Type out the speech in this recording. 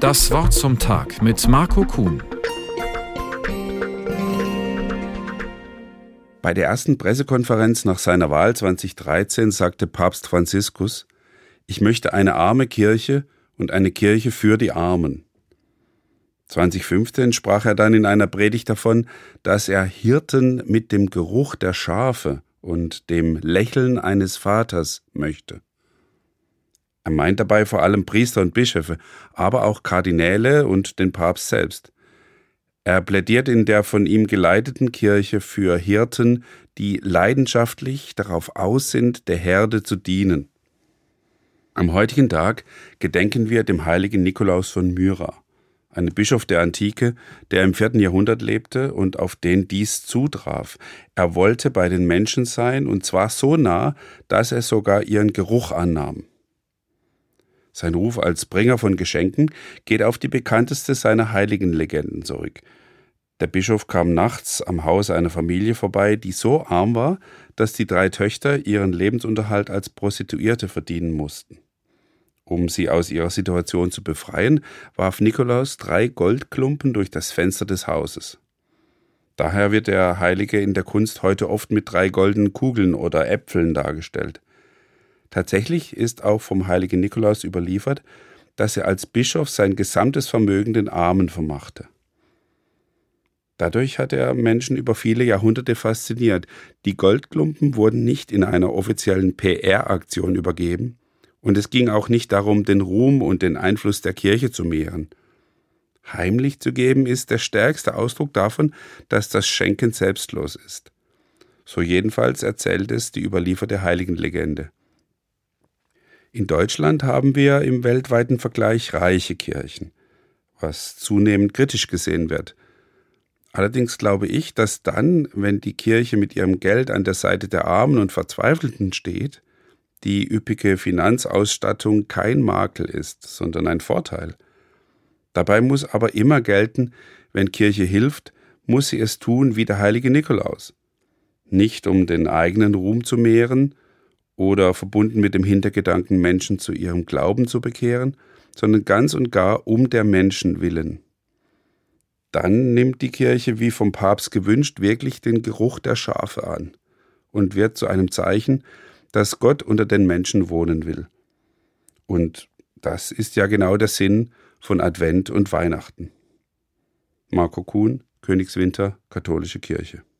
Das Wort zum Tag mit Marco Kuhn. Bei der ersten Pressekonferenz nach seiner Wahl 2013 sagte Papst Franziskus: Ich möchte eine arme Kirche und eine Kirche für die Armen. 2015 sprach er dann in einer Predigt davon, dass er Hirten mit dem Geruch der Schafe und dem Lächeln eines Vaters möchte. Er meint dabei vor allem Priester und Bischöfe, aber auch Kardinäle und den Papst selbst. Er plädiert in der von ihm geleiteten Kirche für Hirten, die leidenschaftlich darauf aus sind, der Herde zu dienen. Am heutigen Tag gedenken wir dem heiligen Nikolaus von Myra, einem Bischof der Antike, der im 4. Jahrhundert lebte und auf den dies zutraf. Er wollte bei den Menschen sein, und zwar so nah, dass er sogar ihren Geruch annahm. Sein Ruf als Bringer von Geschenken geht auf die bekannteste seiner heiligen Legenden zurück. Der Bischof kam nachts am Haus einer Familie vorbei, die so arm war, dass die 3 Töchter ihren Lebensunterhalt als Prostituierte verdienen mussten. Um sie aus ihrer Situation zu befreien, warf Nikolaus 3 Goldklumpen durch das Fenster des Hauses. Daher wird der Heilige in der Kunst heute oft mit 3 goldenen Kugeln oder Äpfeln dargestellt. Tatsächlich ist auch vom heiligen Nikolaus überliefert, dass er als Bischof sein gesamtes Vermögen den Armen vermachte. Dadurch hat er Menschen über viele Jahrhunderte fasziniert. Die Goldklumpen wurden nicht in einer offiziellen PR-Aktion übergeben, und es ging auch nicht darum, den Ruhm und den Einfluss der Kirche zu mehren. Heimlich zu geben ist der stärkste Ausdruck davon, dass das Schenken selbstlos ist. So jedenfalls erzählt es die überlieferte Heiligenlegende. In Deutschland haben wir im weltweiten Vergleich reiche Kirchen, was zunehmend kritisch gesehen wird. Allerdings glaube ich, dass dann, wenn die Kirche mit ihrem Geld an der Seite der Armen und Verzweifelten steht, die üppige Finanzausstattung kein Makel ist, sondern ein Vorteil. Dabei muss aber immer gelten, wenn Kirche hilft, muss sie es tun wie der heilige Nikolaus. Nicht um den eigenen Ruhm zu mehren oder verbunden mit dem Hintergedanken, Menschen zu ihrem Glauben zu bekehren, sondern ganz und gar um der Menschen willen. Dann nimmt die Kirche, wie vom Papst gewünscht, wirklich den Geruch der Schafe an und wird zu einem Zeichen, dass Gott unter den Menschen wohnen will. Und das ist ja genau der Sinn von Advent und Weihnachten. Marco Kuhn, Königswinter, Katholische Kirche.